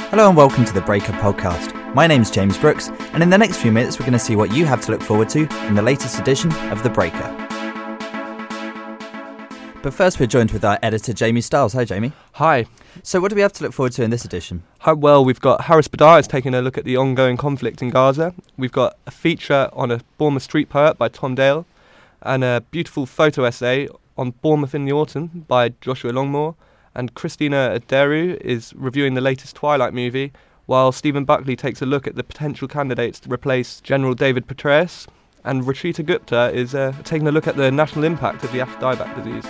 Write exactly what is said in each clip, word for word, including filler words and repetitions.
Hello and welcome to the Breaker podcast. My name's James Brooks, and in the next few minutes we're going to see what you have to look forward to in the latest edition of The Breaker. But first we're joined with our editor Jamie Stiles. Hi Jamie. Hi. So what do we have to look forward to in this edition? Hi, well, we've got Haris Badar is taking a look at the ongoing conflict in Gaza. We've got a feature on a Bournemouth street poet by Tom Dale, and a beautiful photo essay on Bournemouth in the autumn by Joshua Longmore. And Christina Aderu is reviewing the latest Twilight movie, while Stephen Buckley takes a look at the potential candidates to replace General David Petraeus. And Rachita Gupta is uh, taking a look at the national impact of the Ash dieback disease.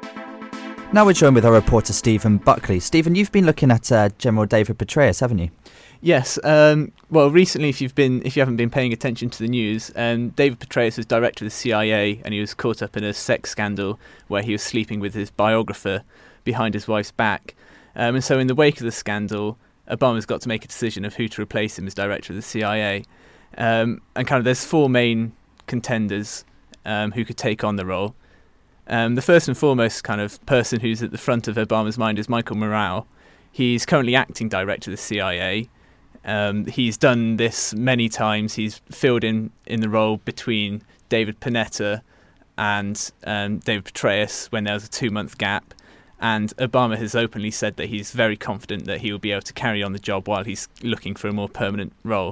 Now we're joined with our reporter Stephen Buckley. Stephen, you've been looking at uh, General David Petraeus, haven't you? Yes. Um, well, recently, if you've been, if you haven't been paying attention to the news, um, David Petraeus was director of the C I A, and he was caught up in a sex scandal where he was sleeping with his biographer behind his wife's back. Um, and so in the wake of the scandal, Obama's got to make a decision of who to replace him as director of the C I A. Um, and kind of there's four main contenders um, who could take on the role. Um, the first and foremost kind of person who's at the front of Obama's mind is Michael Morale. He's currently acting director of the C I A. Um, he's done this many times. He's filled in, in the role between David Panetta and um, David Petraeus when there was a two-month gap. And Obama has openly said that he's very confident that he will be able to carry on the job while he's looking for a more permanent role.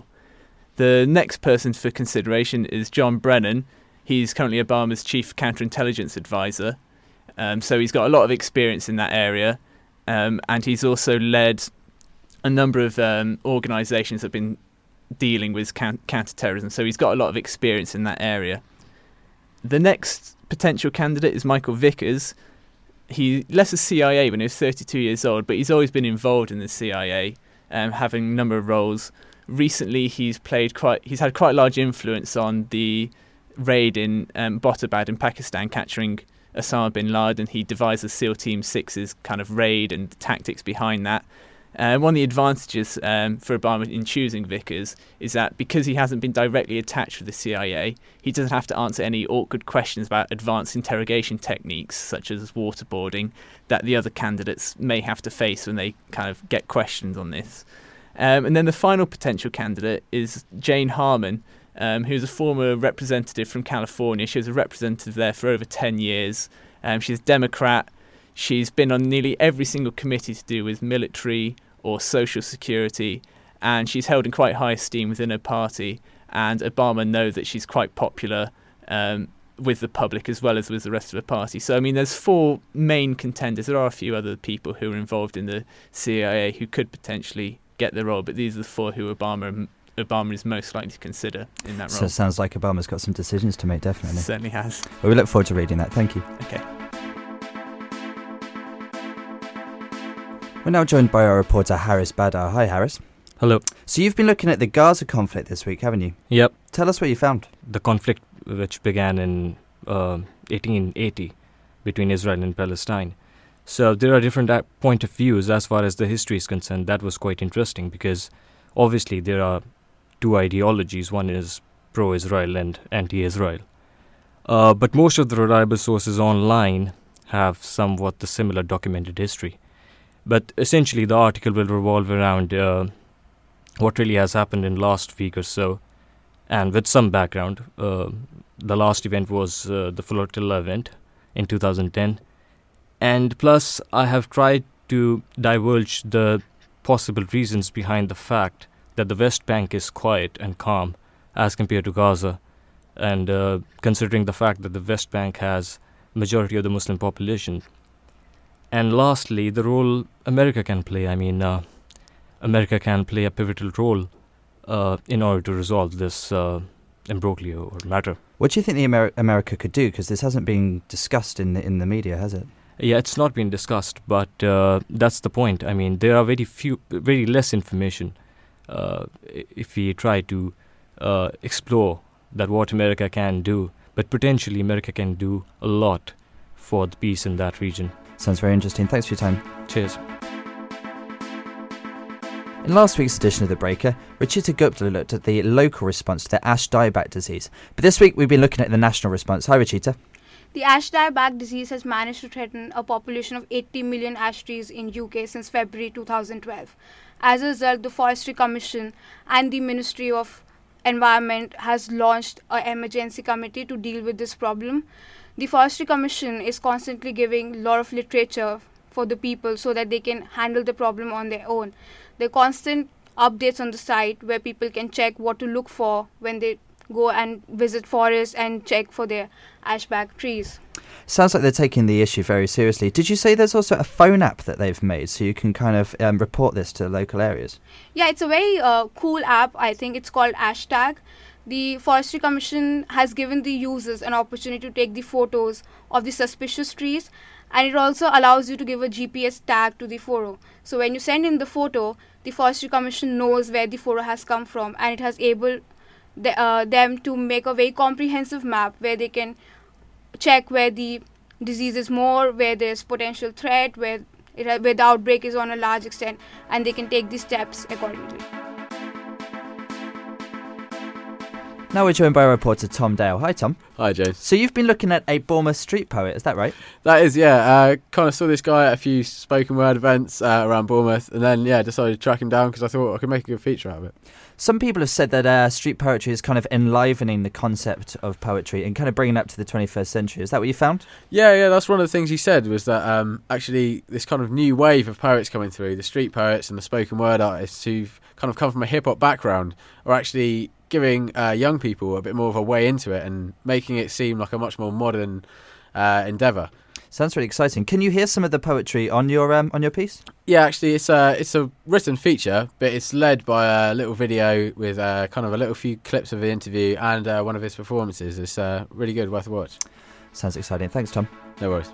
The next person for consideration is John Brennan. He's currently Obama's chief counterintelligence advisor. Um, so he's got a lot of experience in that area. Um, and he's also led a number of um, organisations that have been dealing with count- counter-terrorism. So he's got a lot of experience in that area. The next potential candidate is Michael Vickers. He left the C I A when he was thirty-two years old, but he's always been involved in the C I A, um, having a number of roles. Recently, he's played quite. He's had quite a large influence on the raid in um, Abbottabad in Pakistan, capturing Osama bin Laden. He devised the SEAL Team Six's kind of raid and the tactics behind that. Uh, one of the advantages um, for Obama in choosing Vickers is that because he hasn't been directly attached with the C I A, he doesn't have to answer any awkward questions about advanced interrogation techniques such as waterboarding that the other candidates may have to face when they kind of get questioned on this. Um, and then the final potential candidate is Jane Harman, um, who's a former representative from California. She was a representative there for over ten years. Um, she's a Democrat. She's been on nearly every single committee to do with military or social security, and she's held in quite high esteem within her party, and Obama knows that she's quite popular um, with the public as well as with the rest of the party. So, I mean, there's four main contenders. There are a few other people who are involved in the C I A who could potentially get the role, but these are the four who Obama Obama is most likely to consider in that role. So it sounds like Obama's got some decisions to make, definitely. Certainly has. Well, we look forward to reading that. Thank you. Okay. We're now joined by our reporter Haris Badar. Hi Haris. Hello. So you've been looking at the Gaza conflict this week, haven't you? Yep. Tell us what you found. The conflict which began in uh, eighteen eighty between Israel and Palestine. So there are different uh, point of views as far as the history is concerned. That was quite interesting because obviously there are two ideologies. One is pro-Israel and anti-Israel. Uh, but most of the reliable sources online have somewhat the similar documented history. But essentially the article will revolve around uh, what really has happened in last week or so. And with some background, uh, the last event was uh, the Flotilla event in two thousand ten. And plus, I have tried to divulge the possible reasons behind the fact that the West Bank is quiet and calm as compared to Gaza. And uh, considering the fact that the West Bank has majority of the Muslim population. And lastly, the role America can play. I mean, uh, America can play a pivotal role uh, in order to resolve this uh, imbroglio or matter. What do you think the Amer- America could do? Because this hasn't been discussed in the, in the media, has it? Yeah, it's not been discussed, but uh, that's the point. I mean, there are very few, very less information uh, if we try to uh, explore that what America can do. But potentially, America can do a lot for the peace in that region. Sounds very interesting. Thanks for your time. Cheers. In last week's edition of The Breaker, Rachita Gupta looked at the local response to the Ash dieback disease. But this week we've been looking at the national response. Hi Rachita. The ash dieback disease has managed to threaten a population of eighty million ash trees in U K since February two thousand twelve. As a result, the Forestry Commission and the Ministry of Environment has launched an emergency committee to deal with this problem. The Forestry Commission is constantly giving a lot of literature for the people so that they can handle the problem on their own. There are constant updates on the site where people can check what to look for when they go and visit forests and check for their ashback trees. Sounds like they're taking the issue very seriously. Did you say there's also a phone app that they've made so you can kind of um, report this to local areas? Yeah, it's a very uh, cool app. I think it's called Hashtag. The Forestry Commission has given the users an opportunity to take the photos of the suspicious trees, and it also allows you to give a G P S tag to the photo. So when you send in the photo, the Forestry Commission knows where the photo has come from, and it has able the, uh, them to make a very comprehensive map where they can check where the disease is more, where there's potential threat, where it ha- where the outbreak is on a large extent, and they can take the steps accordingly. Now we're joined by our reporter Tom Dale. Hi, Tom. Hi, James. So you've been looking at a Bournemouth street poet, is that right? That is, yeah. Uh, kind of saw this guy at a few spoken word events uh, around Bournemouth, and then, yeah, decided to track him down because I thought I could make a good feature out of it. Some people have said that uh, street poetry is kind of enlivening the concept of poetry and kind of bringing it up to the twenty-first century. Is that what you found? Yeah, yeah, that's one of the things he said, was that um, actually this kind of new wave of poets coming through, the street poets and the spoken word artists who've kind of come from a hip-hop background, are actually giving uh, young people a bit more of a way into it and making it seem like a much more modern uh, endeavour. Sounds really exciting. Can you hear some of the poetry on your um, on your piece? Yeah, actually, it's a it's a written feature, but it's led by a little video with uh, kind of a little few clips of the interview and uh, one of his performances. It's uh, really good, worth a watch. Sounds exciting. Thanks, Tom. No worries.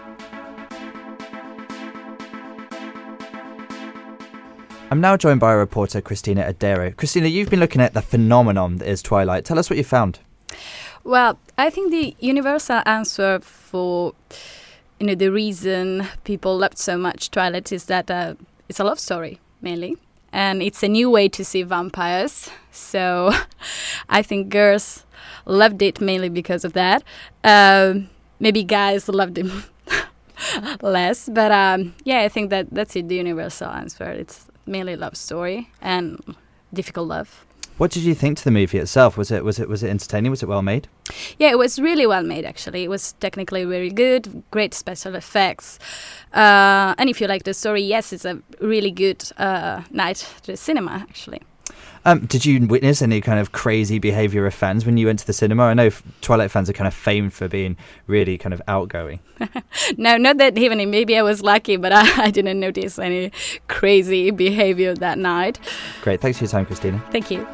I'm now joined by our reporter Christina Adero. Christina, you've been looking at the phenomenon that is Twilight. Tell us what you found. Well, I think the universal answer for, you know, the reason people loved so much Twilight is that uh, it's a love story, mainly. And it's a new way to see vampires. So I think girls loved it mainly because of that. Um, maybe guys loved it less. But um, yeah, I think that that's it, the universal answer. It's mainly love story and difficult love. What did you think to the movie itself? Was it was it was it entertaining? Was it well made? Yeah, it was really well made, actually. It was technically very good, great special effects. Uh, and if you like the story, yes, it's a really good uh, night to the cinema, actually. Um, did you witness any kind of crazy behaviour of fans when you went to the cinema? I know f- Twilight fans are kind of famed for being really kind of outgoing. No, not that evening. Maybe I was lucky, but I, I didn't notice any crazy behaviour that night. Great. Thanks for your time, Christina. Thank you.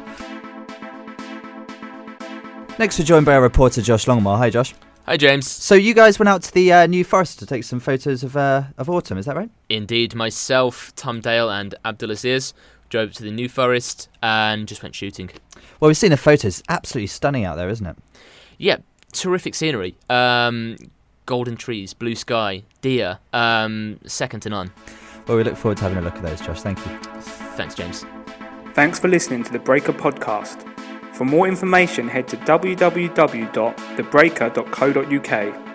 Next, we're joined by our reporter Josh Longmore. Hi, Josh. Hi, James. So you guys went out to the uh, New Forest to take some photos of uh, of autumn, is that right? Indeed. Myself, Tom Dale and Abdulaziz drove to the New Forest and just went shooting. Well, we've seen the photos. Absolutely stunning out there, isn't it? Yeah, terrific scenery. Um, golden trees, blue sky, deer, um, second to none. Well, we look forward to having a look at those, Josh. Thank you. Thanks, James. Thanks for listening to the Breaker podcast. For more information, head to w w w dot the breaker dot co dot u k.